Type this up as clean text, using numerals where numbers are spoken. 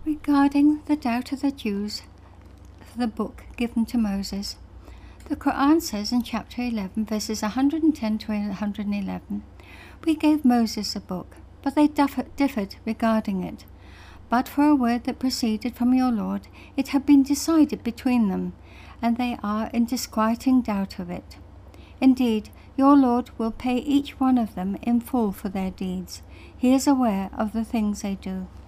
Regarding the doubt of the Jews for the book given to Moses, the Quran says in chapter 11, verses 110 to 111, "We gave Moses a book, but they differed regarding it. But for a word that proceeded from your Lord, it had been decided between them, and they are in disquieting doubt of it. Indeed, your Lord will pay each one of them in full for their deeds. He is aware of the things they do."